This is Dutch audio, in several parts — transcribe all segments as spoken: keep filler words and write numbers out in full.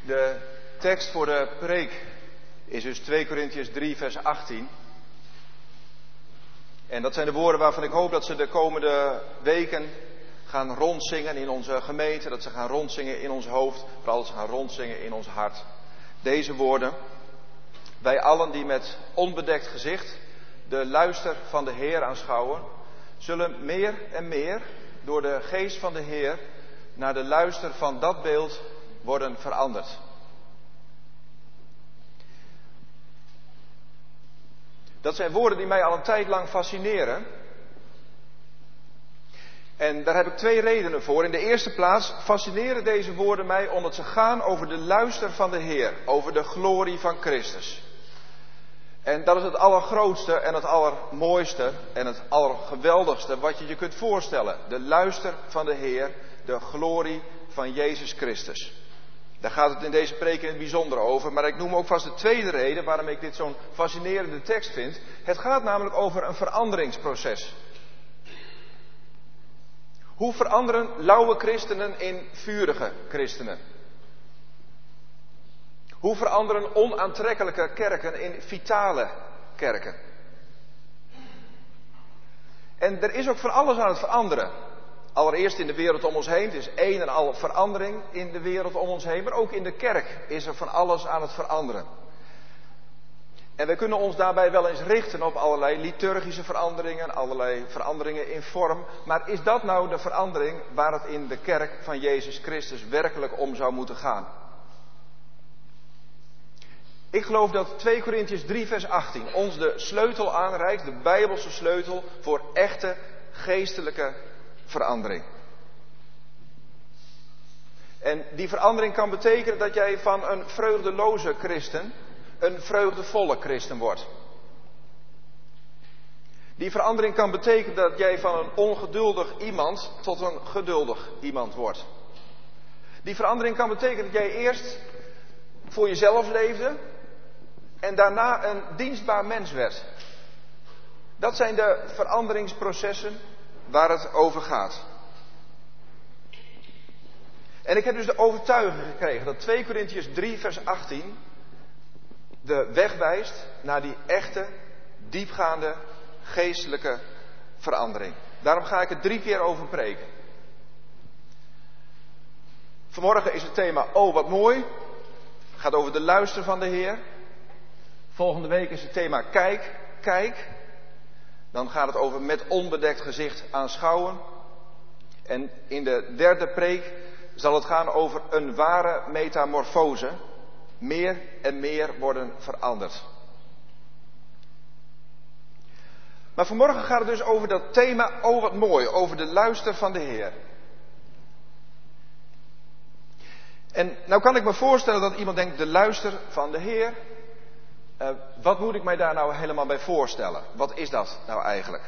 De tekst voor de preek is dus twee Korintiërs drie vers achttien. En dat zijn de woorden waarvan ik hoop dat ze de komende weken gaan rondzingen in onze gemeente. Dat ze gaan rondzingen in ons hoofd. Vooral dat ze gaan rondzingen in ons hart. Deze woorden. Wij allen die met onbedekt gezicht de luister van de Heer aanschouwen, zullen meer en meer door de geest van de Heer naar de luister van dat beeld worden veranderd. Dat zijn woorden die mij al een tijd lang fascineren. En daar heb ik twee redenen voor. In de eerste plaats fascineren deze woorden mij omdat ze gaan over de luister van de Heer. Over de glorie van Christus. En dat is het allergrootste en het allermooiste en het allergeweldigste wat je je kunt voorstellen. De luister van de Heer, de glorie van Jezus Christus. Daar gaat het in deze preek in het bijzonder over. Maar ik noem ook vast de tweede reden waarom ik dit zo'n fascinerende tekst vind. Het gaat namelijk over een veranderingsproces. Hoe veranderen lauwe christenen in vurige christenen? Hoe veranderen onaantrekkelijke kerken in vitale kerken? En er is ook van alles aan het veranderen. Allereerst in de wereld om ons heen. Het is een en al verandering in de wereld om ons heen. Maar ook in de kerk is er van alles aan het veranderen. En we kunnen ons daarbij wel eens richten op allerlei liturgische veranderingen. Allerlei veranderingen in vorm. Maar is dat nou de verandering waar het in de kerk van Jezus Christus werkelijk om zou moeten gaan? Ik geloof dat twee Korintiërs drie vers achttien ons de sleutel aanreikt. De Bijbelse sleutel voor echte geestelijke verandering. En die verandering kan betekenen dat jij van een vreugdeloze christen een vreugdevolle christen wordt. Die verandering kan betekenen dat jij van een ongeduldig iemand tot een geduldig iemand wordt. Die verandering kan betekenen dat jij eerst voor jezelf leefde en daarna een dienstbaar mens werd. Dat zijn de veranderingsprocessen waar het over gaat. En ik heb dus de overtuiging gekregen dat twee Korintiërs drie vers achttien de weg wijst naar die echte, diepgaande, geestelijke verandering. Daarom ga ik er drie keer over preken. Vanmorgen is het thema Oh wat mooi. Het gaat over de luister van de Heer. Volgende week is het thema Kijk, kijk. Dan gaat het over met onbedekt gezicht aanschouwen. En in de derde preek zal het gaan over een ware metamorfose. Meer en meer worden veranderd. Maar vanmorgen gaat het dus over dat thema Oh wat mooi. Over de luister van de Heer. En nou kan ik me voorstellen dat iemand denkt, de luister van de Heer. Uh, wat moet ik mij daar nou helemaal bij voorstellen? Wat is dat nou eigenlijk?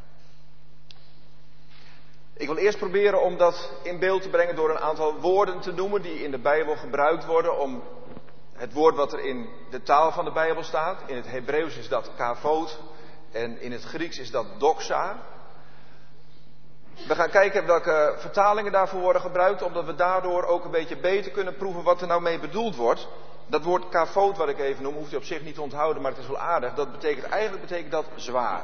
Ik wil eerst proberen om dat in beeld te brengen door een aantal woorden te noemen die in de Bijbel gebruikt worden om het woord wat er in de taal van de Bijbel staat. In het Hebreeuws is dat kavod en in het Grieks is dat doxa. We gaan kijken welke vertalingen daarvoor worden gebruikt, omdat we daardoor ook een beetje beter kunnen proeven wat er nou mee bedoeld wordt. Dat woord kavod wat ik even noem, hoeft u op zich niet te onthouden, maar het is wel aardig. Dat betekent, eigenlijk betekent dat zwaar.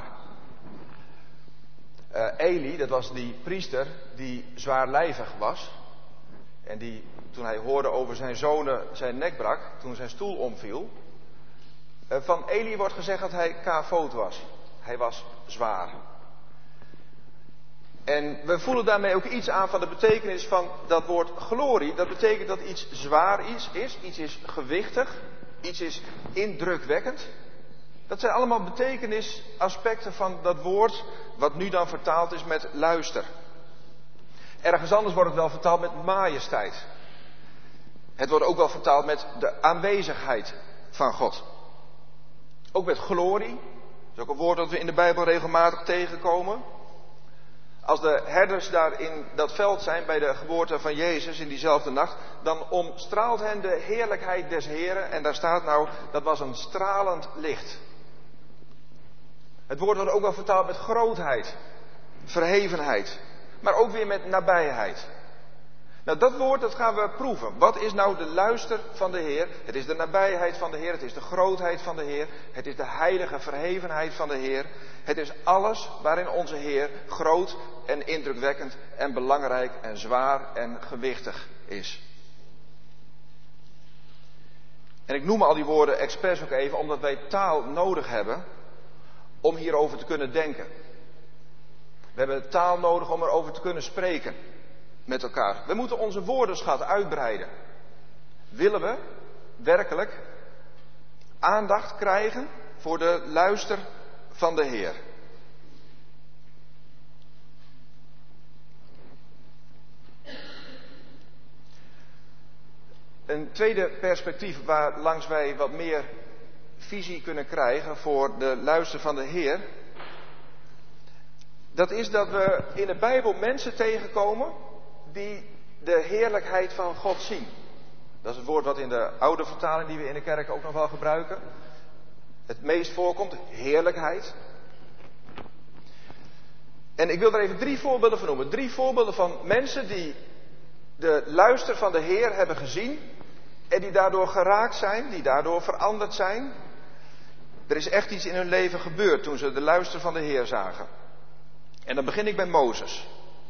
Uh, Eli, dat was die priester die zwaarlijvig was. En die, toen hij hoorde over zijn zonen, zijn nek brak, toen zijn stoel omviel. Uh, van Eli wordt gezegd dat hij kavod was. Hij was zwaar. En we voelen daarmee ook iets aan van de betekenis van dat woord glorie. Dat betekent dat iets zwaar is, is, iets is gewichtig, iets is indrukwekkend. Dat zijn allemaal betekenisaspecten van dat woord, wat nu dan vertaald is met luister. Ergens anders wordt het wel vertaald met majesteit. Het wordt ook wel vertaald met de aanwezigheid van God. Ook met glorie, dat is ook een woord dat we in de Bijbel regelmatig tegenkomen. Als de herders daar in dat veld zijn bij de geboorte van Jezus in diezelfde nacht, dan omstraalt hen de heerlijkheid des Heren. En daar staat nou, dat was een stralend licht. Het woord wordt ook wel vertaald met grootheid, verhevenheid, maar ook weer met nabijheid. Nou, dat woord dat gaan we proeven. Wat is nou de luister van de Heer? Het is de nabijheid van de Heer. Het is de grootheid van de Heer. Het is de heilige verhevenheid van de Heer. Het is alles waarin onze Heer groot en indrukwekkend en belangrijk en zwaar en gewichtig is. En ik noem al die woorden expres ook even omdat wij taal nodig hebben om hierover te kunnen denken. We hebben taal nodig om erover te kunnen spreken met elkaar. We moeten onze woordenschat uitbreiden. Willen we werkelijk aandacht krijgen voor de luister van de Heer? Een tweede perspectief waar langs wij wat meer visie kunnen krijgen voor de luister van de Heer. Dat is dat we in de Bijbel mensen tegenkomen die de heerlijkheid van God zien. Dat is het woord wat in de oude vertaling die we in de kerk ook nog wel gebruiken het meest voorkomt, heerlijkheid. En ik wil er even drie voorbeelden van noemen. Drie voorbeelden van mensen die de luister van de Heer hebben gezien en die daardoor geraakt zijn, die daardoor veranderd zijn. Er is echt iets in hun leven gebeurd toen ze de luister van de Heer zagen. En dan begin ik bij Mozes.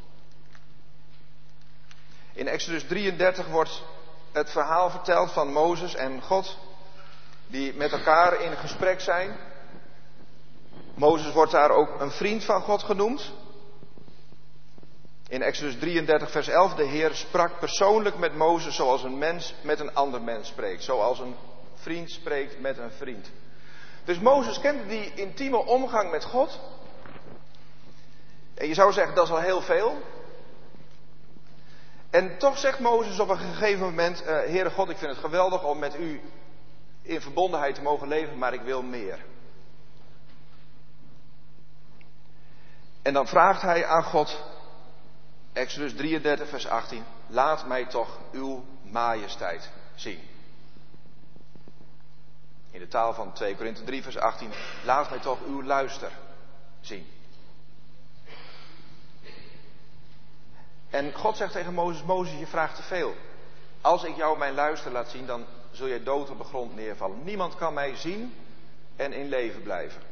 In Exodus drieëndertig wordt het verhaal verteld van Mozes en God, die met elkaar in gesprek zijn. Mozes wordt daar ook een vriend van God genoemd. In Exodus drieëndertig vers elf, de Heer sprak persoonlijk met Mozes zoals een mens met een ander mens spreekt. Zoals een vriend spreekt met een vriend. Dus Mozes kende die intieme omgang met God. En je zou zeggen, dat is al heel veel. En toch zegt Mozes op een gegeven moment, uh, Heere God, ik vind het geweldig om met u in verbondenheid te mogen leven, maar ik wil meer. En dan vraagt hij aan God, Exodus drieëndertig vers achttien, laat mij toch uw majesteit zien. In de taal van twee Korinthe drie vers achttien, laat mij toch uw luister zien. En God zegt tegen Mozes, Mozes, je vraagt te veel. Als ik jou mijn luister laat zien, dan zul je dood op de grond neervallen. Niemand kan mij zien en in leven blijven.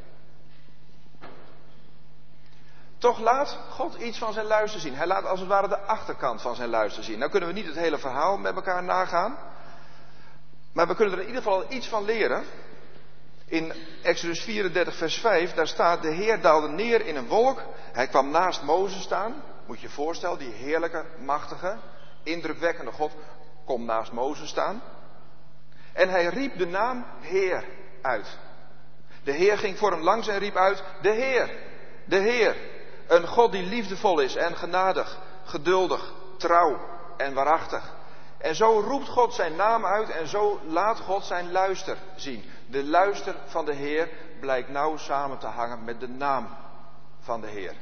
Toch laat God iets van zijn luister zien. Hij laat als het ware de achterkant van zijn luister zien. Nou kunnen we niet het hele verhaal met elkaar nagaan. Maar we kunnen er in ieder geval iets van leren. In Exodus vierendertig vers vijf, daar staat, de Heer daalde neer in een wolk. Hij kwam naast Mozes staan. Moet je je voorstellen, die heerlijke, machtige, indrukwekkende God komt naast Mozes staan. En hij riep de naam Heer uit. De Heer ging voor hem langs en riep uit, de Heer, de Heer. Een God die liefdevol is en genadig, geduldig, trouw en waarachtig. En zo roept God zijn naam uit en zo laat God zijn luister zien. De luister van de Heer blijkt nauw samen te hangen met de naam van de Heer.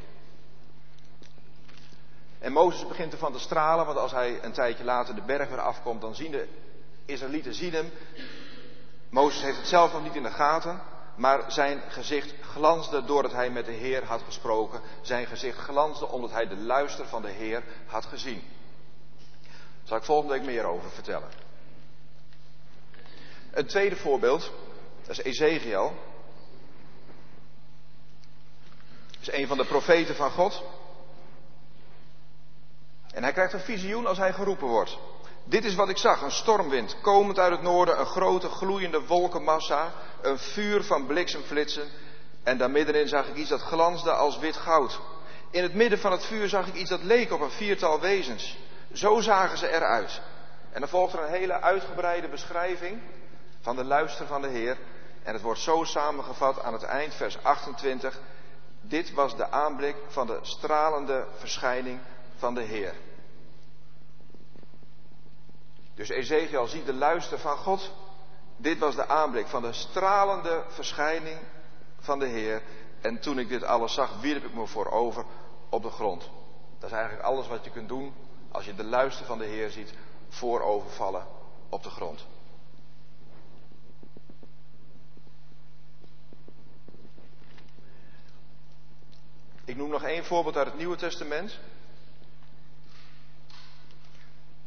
En Mozes begint ervan te stralen, want als hij een tijdje later de berg weer afkomt, dan zien de Israëlieten zien hem. Mozes heeft het zelf nog niet in de gaten, maar zijn gezicht glansde doordat hij met de Heer had gesproken. Zijn gezicht glansde omdat hij de luister van de Heer had gezien. Daar zal ik volgende week meer over vertellen. Een tweede voorbeeld, dat is Ezekiel. Dat is een van de profeten van God. En hij krijgt een visioen als hij geroepen wordt. Dit is wat ik zag, een stormwind, komend uit het noorden, een grote gloeiende wolkenmassa, een vuur van bliksemflitsen. En daar middenin zag ik iets dat glansde als wit goud. In het midden van het vuur zag ik iets dat leek op een viertal wezens. Zo zagen ze eruit. En dan volgt er een hele uitgebreide beschrijving van de luister van de Heer. En het wordt zo samengevat aan het eind, vers achtentwintig. Dit was de aanblik van de stralende verschijning van de Heer. Dus Ezekiel ziet de luister van God. Dit was de aanblik van de stralende verschijning van de Heer. En toen ik dit alles zag, wierp ik me voorover op de grond. Dat is eigenlijk alles wat je kunt doen als je de luister van de Heer ziet, voorovervallen op de grond. Ik noem nog één voorbeeld uit het Nieuwe Testament.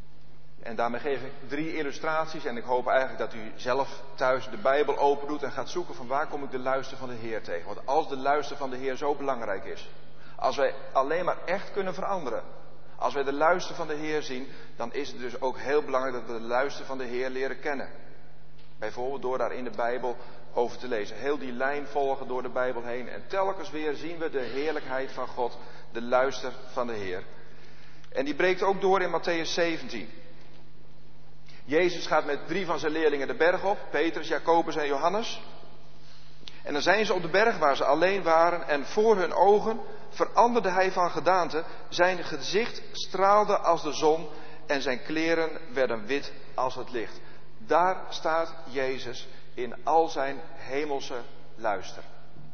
En daarmee geef ik drie illustraties en ik hoop eigenlijk dat u zelf thuis de Bijbel open doet en gaat zoeken van waar kom ik de luister van de Heer tegen. Want als de luister van de Heer zo belangrijk is, als wij alleen maar echt kunnen veranderen, als wij de luister van de Heer zien, dan is het dus ook heel belangrijk dat we de luister van de Heer leren kennen. Bijvoorbeeld door daar in de Bijbel over te lezen. Heel die lijn volgen door de Bijbel heen en telkens weer zien we de heerlijkheid van God, de luister van de Heer. En die breekt ook door in Mattheüs zeventien. Jezus gaat met drie van zijn leerlingen de berg op, Petrus, Jacobus en Johannes. En dan zijn ze op de berg waar ze alleen waren en voor hun ogen veranderde hij van gedaante. Zijn gezicht straalde als de zon en zijn kleren werden wit als het licht. Daar staat Jezus in al zijn hemelse luister.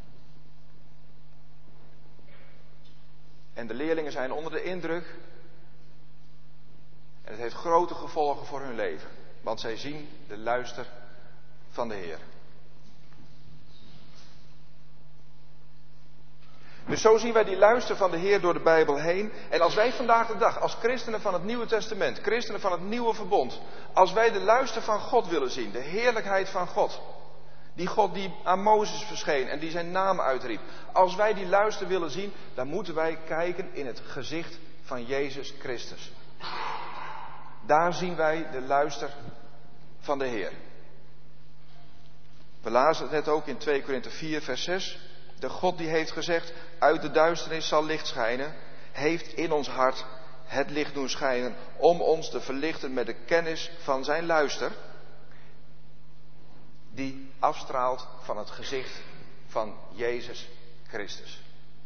En de leerlingen zijn onder de indruk. En het heeft grote gevolgen voor hun leven. Want zij zien de luister van de Heer. Dus zo zien wij die luister van de Heer door de Bijbel heen. En als wij vandaag de dag, als christenen van het Nieuwe Testament, christenen van het Nieuwe Verbond, als wij de luister van God willen zien, de heerlijkheid van God, die God die aan Mozes verscheen en die zijn naam uitriep. Als wij die luister willen zien, dan moeten wij kijken in het gezicht van Jezus Christus. Daar zien wij de luister van de Heer. We lazen het net ook in twee Korinthe vier vers zes. De God die heeft gezegd, uit de duisternis zal licht schijnen, heeft in ons hart het licht doen schijnen om ons te verlichten met de kennis van zijn luister, die afstraalt van het gezicht van Jezus Christus.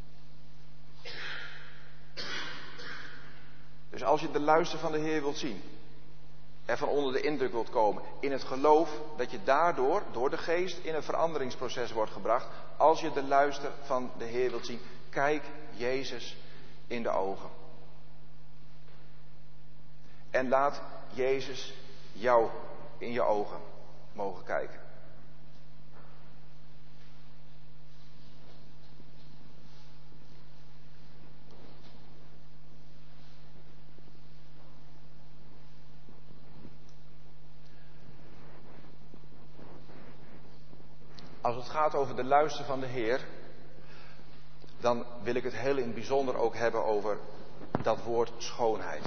Dus als je de luister van de Heer wilt zien, ervan onder de indruk wilt komen, in het geloof dat je daardoor, door de geest, in een veranderingsproces wordt gebracht. Als je de luister van de Heer wilt zien, kijk Jezus in de ogen. En laat Jezus jou in je ogen mogen kijken. Als het gaat over de luister van de Heer, dan wil ik het heel in het bijzonder ook hebben over dat woord schoonheid.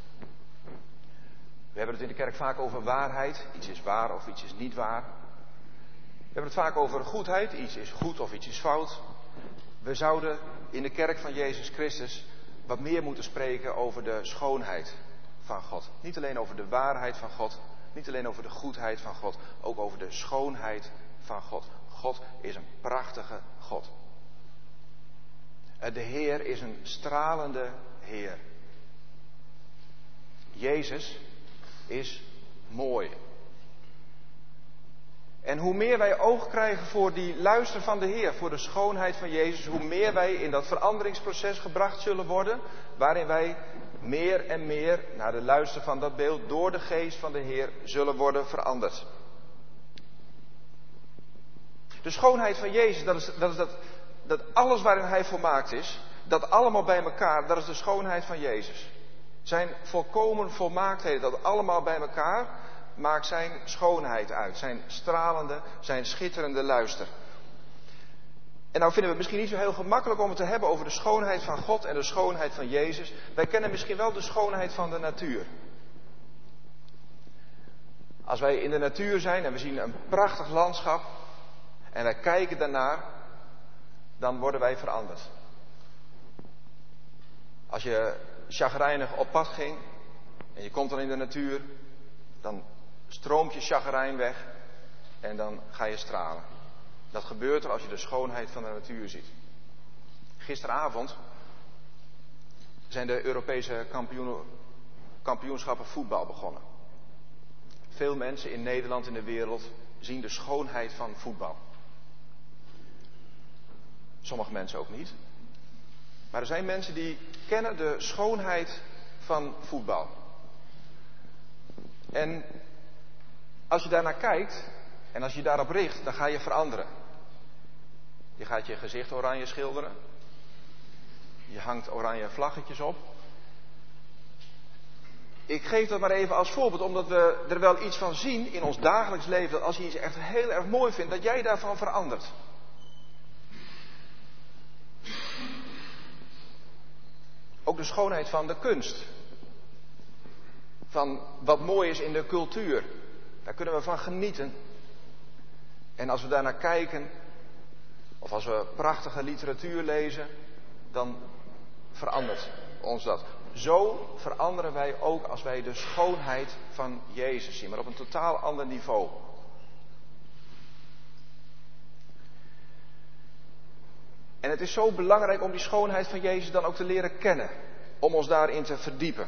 We hebben het in de kerk vaak over waarheid. Iets is waar of iets is niet waar. We hebben het vaak over goedheid. Iets is goed of iets is fout. We zouden in de kerk van Jezus Christus wat meer moeten spreken over de schoonheid van God. Niet alleen over de waarheid van God. Niet alleen over de goedheid van God. Ook over de schoonheid van God. God is een prachtige God. De Heer is een stralende Heer. Jezus is mooi. En hoe meer wij oog krijgen voor die luister van de Heer, voor de schoonheid van Jezus, hoe meer wij in dat veranderingsproces gebracht zullen worden, waarin wij meer en meer naar de luister van dat beeld door de geest van de Heer zullen worden veranderd. De schoonheid van Jezus, dat is, dat, is dat, dat alles waarin Hij volmaakt is, dat allemaal bij elkaar, dat is de schoonheid van Jezus. Zijn volkomen volmaaktheden, dat allemaal bij elkaar, maakt zijn schoonheid uit. Zijn stralende, zijn schitterende luister. En nou vinden we het misschien niet zo heel gemakkelijk om het te hebben over de schoonheid van God en de schoonheid van Jezus. Wij kennen misschien wel de schoonheid van de natuur. Als wij in de natuur zijn en we zien een prachtig landschap en wij kijken daarnaar, dan worden wij veranderd. Als je chagrijnig op pad ging en je komt dan in de natuur, dan stroomt je chagrijn weg en dan ga je stralen. Dat gebeurt er als je de schoonheid van de natuur ziet. Gisteravond zijn de Europese kampioen, kampioenschappen voetbal begonnen. Veel mensen in Nederland en de wereld zien de schoonheid van voetbal. Sommige mensen ook niet. Maar er zijn mensen die kennen de schoonheid van voetbal. En als je daarnaar kijkt en als je daarop richt, dan ga je veranderen. Je gaat je gezicht oranje schilderen. Je hangt oranje vlaggetjes op. Ik geef dat maar even als voorbeeld, omdat we er wel iets van zien in ons dagelijks leven, dat als je iets echt heel erg mooi vindt, dat jij daarvan verandert. Ook de schoonheid van de kunst. Van wat mooi is in de cultuur. Daar kunnen we van genieten. En als we daarnaar kijken, of als we prachtige literatuur lezen, dan verandert ons dat. Zo veranderen wij ook als wij de schoonheid van Jezus zien, maar op een totaal ander niveau. En het is zo belangrijk om die schoonheid van Jezus dan ook te leren kennen, om ons daarin te verdiepen.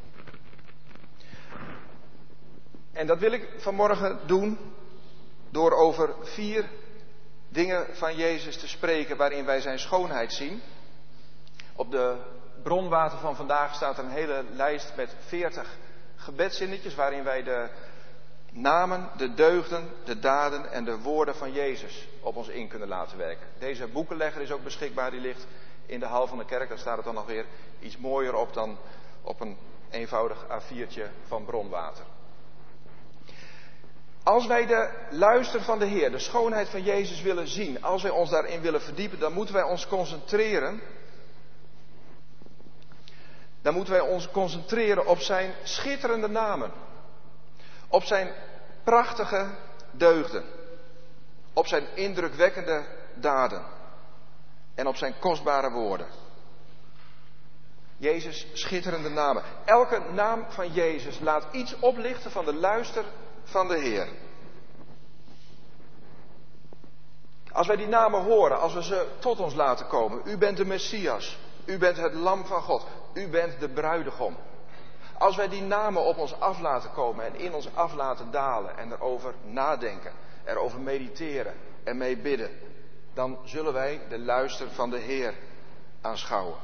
En dat wil ik vanmorgen doen door over vier dingen van Jezus te spreken waarin wij zijn schoonheid zien. Op de bronwater van vandaag staat er een hele lijst met veertig gebedszinnetjes waarin wij de namen, de deugden, de daden en de woorden van Jezus op ons in kunnen laten werken. Deze boekenlegger is ook beschikbaar, die ligt in de hal van de kerk. Daar staat het dan nog weer iets mooier op dan op een eenvoudig A viertje van bronwater. Als wij de luister van de Heer, de schoonheid van Jezus willen zien, als wij ons daarin willen verdiepen, dan moeten wij ons concentreren. Dan moeten wij ons concentreren op zijn schitterende namen. Op zijn prachtige deugden. Op zijn indrukwekkende daden. En op zijn kostbare woorden. Jezus' schitterende namen. Elke naam van Jezus laat iets oplichten van de luister van de Heer. Als wij die namen horen, als we ze tot ons laten komen. U bent de Messias. U bent het Lam van God. U bent de bruidegom. Als wij die namen op ons af laten komen en in ons af laten dalen en erover nadenken, erover mediteren en mee bidden, dan zullen wij de luister van de Heer aanschouwen.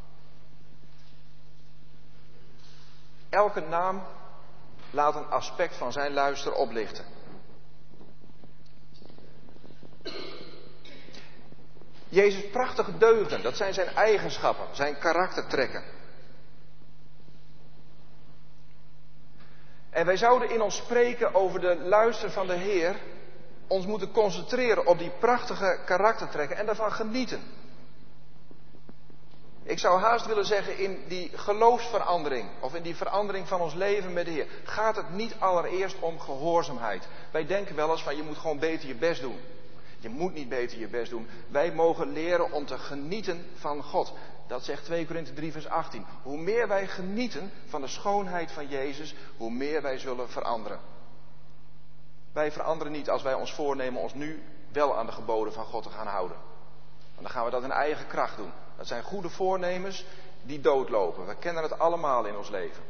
Elke naam laat een aspect van zijn luister oplichten. Jezus' prachtige deugden, dat zijn zijn eigenschappen, zijn karaktertrekken. En wij zouden in ons spreken over de luister van de Heer ons moeten concentreren op die prachtige karaktertrekken en daarvan genieten. Ik zou haast willen zeggen, in die geloofsverandering of in die verandering van ons leven met de Heer gaat het niet allereerst om gehoorzaamheid. Wij denken wel eens van je moet gewoon beter je best doen. Je moet niet beter je best doen. Wij mogen leren om te genieten van God. Dat zegt twee Korinthe drie vers achttien. Hoe meer wij genieten van de schoonheid van Jezus, hoe meer wij zullen veranderen. Wij veranderen niet als wij ons voornemen ons nu wel aan de geboden van God te gaan houden. Want dan gaan we dat in eigen kracht doen. Dat zijn goede voornemens die doodlopen. We kennen het allemaal in ons leven.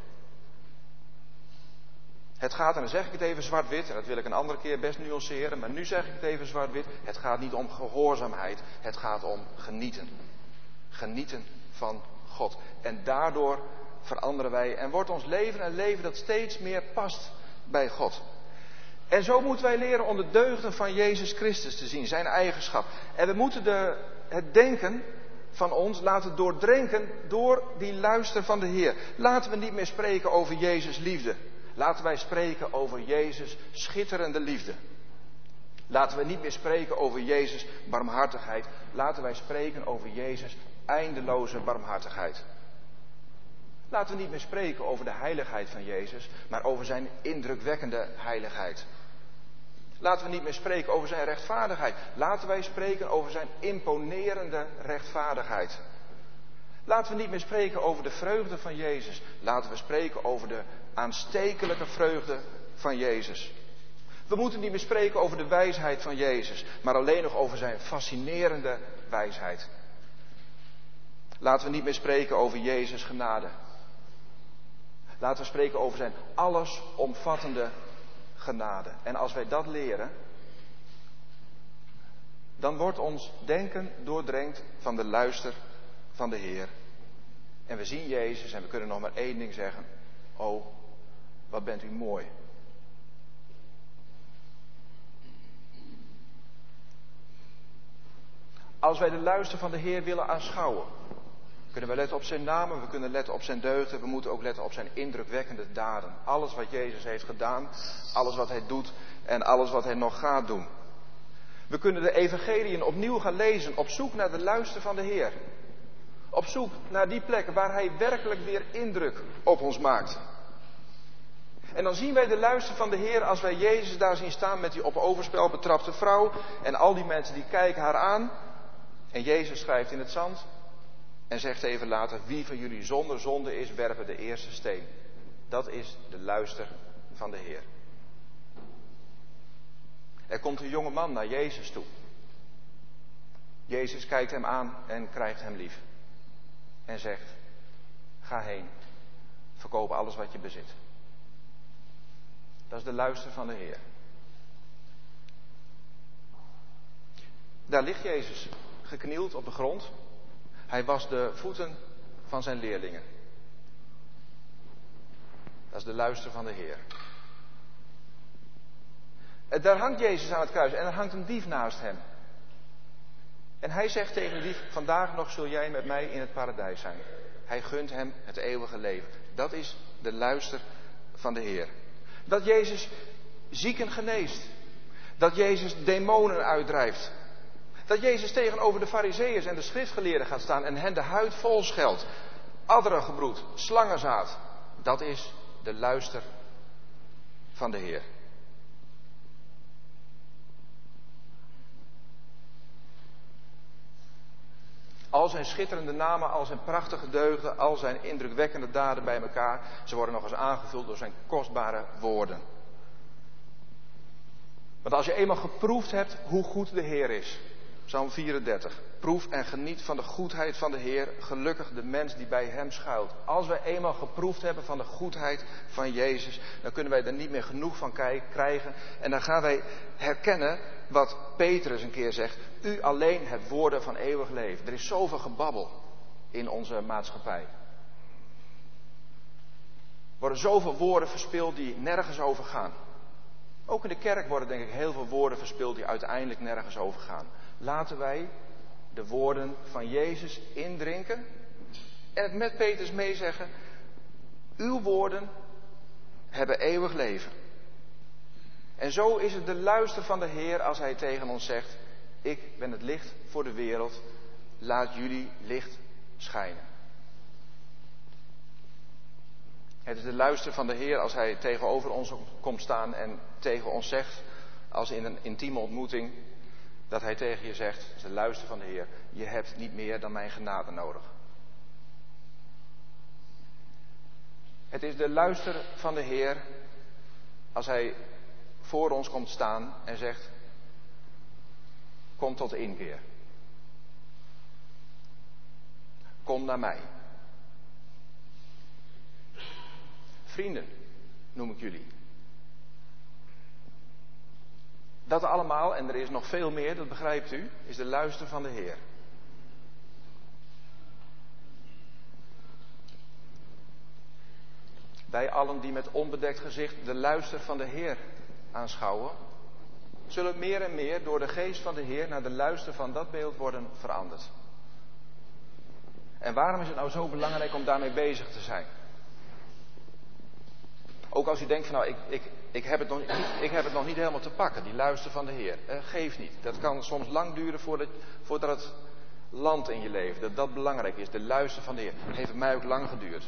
Het gaat, en dan zeg ik het even zwart-wit, en dat wil ik een andere keer best nuanceren, maar nu zeg ik het even zwart-wit. Het gaat niet om gehoorzaamheid, het gaat om genieten. Genieten van God. En daardoor veranderen wij en wordt ons leven een leven dat steeds meer past bij God. En zo moeten wij leren om de deugden van Jezus Christus te zien, zijn eigenschap. En we moeten de, het denken van ons laten doordrenken door die luister van de Heer. Laten we niet meer spreken over Jezus' liefde. Laten wij spreken over Jezus' schitterende liefde. Laten we niet meer spreken over Jezus' barmhartigheid. Laten wij spreken over Jezus' eindeloze barmhartigheid. Laten we niet meer spreken over de heiligheid van Jezus, maar over zijn indrukwekkende heiligheid. Laten we niet meer spreken over zijn rechtvaardigheid. Laten wij spreken over zijn imponerende rechtvaardigheid. Laten we niet meer spreken over de vreugde van Jezus. Laten we spreken over de aanstekelijke vreugde van Jezus. We moeten niet meer spreken over de wijsheid van Jezus, maar alleen nog over zijn fascinerende wijsheid. Laten we niet meer spreken over Jezus' genade. Laten we spreken over zijn allesomvattende genade. En als wij dat leren, dan wordt ons denken doordrenkt van de luister van de Heer. En we zien Jezus en we kunnen nog maar één ding zeggen. Oh, wat bent u mooi. Als wij de luister van de Heer willen aanschouwen, Kunnen we letten op zijn namen, we kunnen letten op zijn deugden, we moeten ook letten op zijn indrukwekkende daden. Alles wat Jezus heeft gedaan, alles wat hij doet en alles wat hij nog gaat doen. We kunnen de evangeliën opnieuw gaan lezen op zoek naar de luister van de Heer. Op zoek naar die plekken waar hij werkelijk weer indruk op ons maakt. En dan zien wij de luister van de Heer als wij Jezus daar zien staan met die op overspel betrapte vrouw. En al die mensen die kijken haar aan. En Jezus schrijft in het zand. En zegt even later, wie van jullie zonder zonde is, werpen de eerste steen. Dat is de luister van de Heer. Er komt een jonge man naar Jezus toe. Jezus kijkt hem aan en krijgt hem lief. En zegt, ga heen, verkoop alles wat je bezit. Dat is de luister van de Heer. Daar ligt Jezus, geknield op de grond. Hij was de voeten van zijn leerlingen. Dat is de luister van de Heer. Daar hangt Jezus aan het kruis en er hangt een dief naast hem. En hij zegt tegen de dief, vandaag nog zul jij met mij in het paradijs zijn. Hij gunt hem het eeuwige leven. Dat is de luister van de Heer. Dat Jezus zieken geneest. Dat Jezus demonen uitdrijft. Dat Jezus tegenover de Farizeeërs en de schriftgeleerden gaat staan en hen de huid vol scheldt. Adderengebroed, slangenzaad. Dat is de luister van de Heer. Al zijn schitterende namen, al zijn prachtige deugden, al zijn indrukwekkende daden bij elkaar, ze worden nog eens aangevuld door zijn kostbare woorden. Want als je eenmaal geproefd hebt hoe goed de Heer is, Psalm vierendertig, proef en geniet van de goedheid van de Heer, gelukkig de mens die bij hem schuilt. Als wij eenmaal geproefd hebben van de goedheid van Jezus, dan kunnen wij er niet meer genoeg van krijgen. En dan gaan wij herkennen wat Petrus een keer zegt, u alleen hebt woorden van eeuwig leven. Er is zoveel gebabbel in onze maatschappij. Er worden zoveel woorden verspild die nergens over gaan. Ook in de kerk worden denk ik heel veel woorden verspild die uiteindelijk nergens over gaan. Laten wij de woorden van Jezus indrinken en het met Petrus meezeggen. Uw woorden hebben eeuwig leven. En zo is het de luister van de Heer als hij tegen ons zegt, ik ben het licht voor de wereld, laat jullie licht schijnen. Het is de luister van de Heer als hij tegenover ons komt staan en tegen ons zegt, als in een intieme ontmoeting, dat hij tegen je zegt, het is de luister van de Heer, je hebt niet meer dan mijn genade nodig. Het is de luister van de Heer als hij voor ons komt staan en zegt, kom tot inkeer. Kom naar mij. Vrienden, noem ik jullie. Dat allemaal, en er is nog veel meer, dat begrijpt u, is de luister van de Heer. Wij allen die met onbedekt gezicht de luister van de Heer aanschouwen, zullen meer en meer door de geest van de Heer naar de luister van dat beeld worden veranderd. En waarom is het nou zo belangrijk om daarmee bezig te zijn? Ook als u denkt van nou, ik, ik, ik, heb het nog niet, ik heb het nog niet helemaal te pakken, die luister van de Heer. Eh, geef niet. Dat kan soms lang duren voordat, voordat het landt in je leven. Dat dat belangrijk is, de luister van de Heer. Het heeft het mij ook lang geduurd.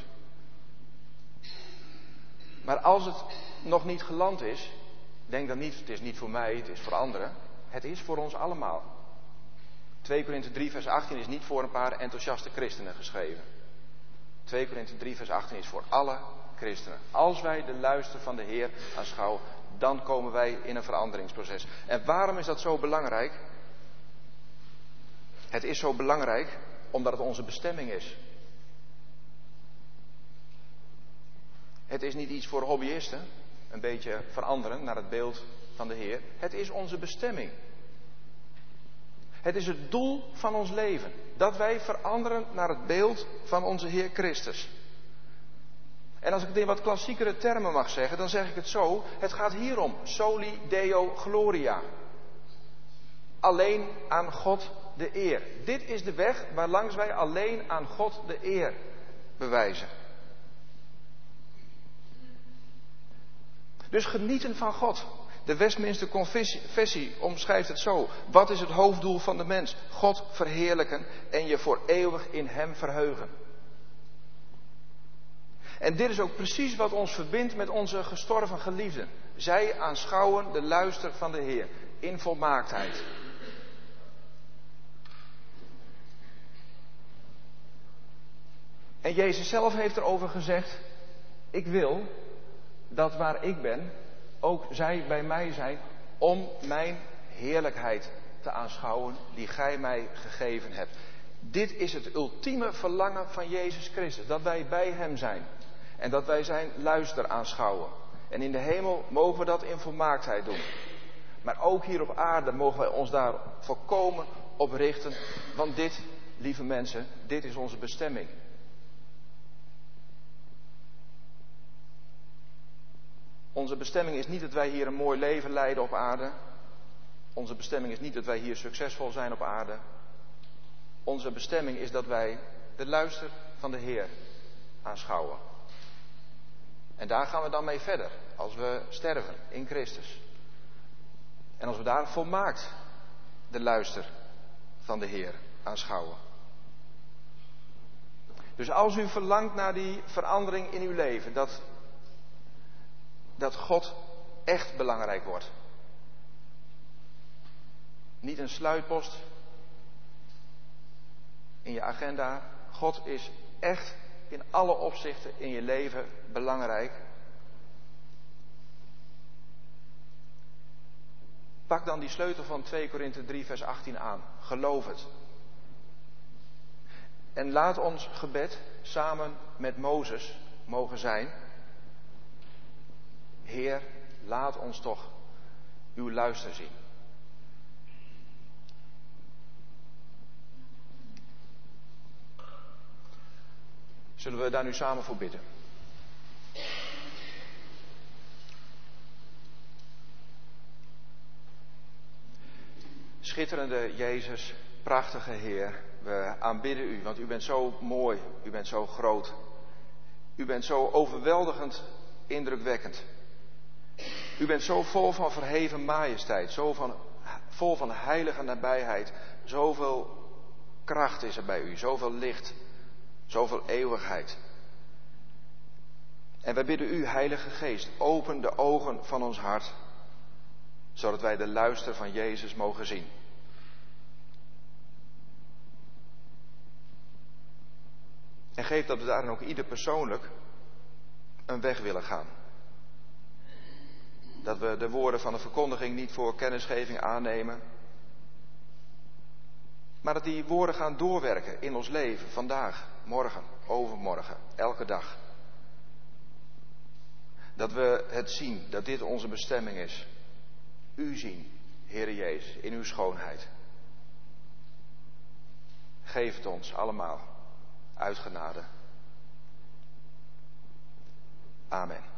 Maar als het nog niet geland is, denk dan niet, het is niet voor mij, het is voor anderen. Het is voor ons allemaal. twee Korinthe drie vers achttien is niet voor een paar enthousiaste christenen geschreven. twee Korinthe drie vers achttien is voor alle christenen. Als wij de luister van de Heer aanschouwen, dan komen wij in een veranderingsproces. En waarom is dat zo belangrijk? Het is zo belangrijk omdat het onze bestemming is. Het is niet iets voor hobbyisten, een beetje veranderen naar het beeld van de Heer. Het is onze bestemming. Het is het doel van ons leven. Dat wij veranderen naar het beeld van onze Heer Christus. En als ik het in wat klassiekere termen mag zeggen, dan zeg ik het zo. Het gaat hierom. Soli Deo Gloria. Alleen aan God de eer. Dit is de weg waarlangs wij alleen aan God de eer bewijzen. Dus genieten van God. De Westminster Confessie omschrijft het zo. Wat is het hoofddoel van de mens? God verheerlijken en je voor eeuwig in hem verheugen. En dit is ook precies wat ons verbindt met onze gestorven geliefden. Zij aanschouwen de luister van de Heer in volmaaktheid. En Jezus zelf heeft erover gezegd, ik wil dat waar ik ben, ook zij bij mij zijn, om mijn heerlijkheid te aanschouwen die gij mij gegeven hebt. Dit is het ultieme verlangen van Jezus Christus, dat wij bij hem zijn. En dat wij zijn luister aanschouwen. En in de hemel mogen we dat in volmaaktheid doen. Maar ook hier op aarde mogen wij ons daar volkomen op richten. Want dit, lieve mensen, dit is onze bestemming. Onze bestemming is niet dat wij hier een mooi leven leiden op aarde. Onze bestemming is niet dat wij hier succesvol zijn op aarde. Onze bestemming is dat wij de luister van de Heer aanschouwen. En daar gaan we dan mee verder, als we sterven in Christus. En als we daar volmaakt de luister van de Heer aanschouwen. Dus als u verlangt naar die verandering in uw leven, dat, dat God echt belangrijk wordt. Niet een sluitpost in je agenda. God is echt in alle opzichten in je leven belangrijk. Pak dan die sleutel van twee Korinthe drie vers achttien aan. Geloof het. En laat ons gebed samen met Mozes mogen zijn. Heer, laat ons toch uw luister zien. Zullen we daar nu samen voor bidden? Schitterende Jezus, prachtige Heer, we aanbidden u, want u bent zo mooi, u bent zo groot. U bent zo overweldigend indrukwekkend. U bent zo vol van verheven majesteit, zo van, vol van heilige nabijheid. Zoveel kracht is er bij u, zoveel licht, zoveel eeuwigheid. En wij bidden u, Heilige Geest, open de ogen van ons hart, zodat wij de luister van Jezus mogen zien. En geef dat we daarin ook ieder persoonlijk een weg willen gaan. Dat we de woorden van de verkondiging niet voor kennisgeving aannemen. Maar dat die woorden gaan doorwerken in ons leven, vandaag, morgen, overmorgen, elke dag. Dat we het zien, dat dit onze bestemming is. U zien, Heere Jezus, in uw schoonheid. Geef het ons allemaal, uit genade. Amen.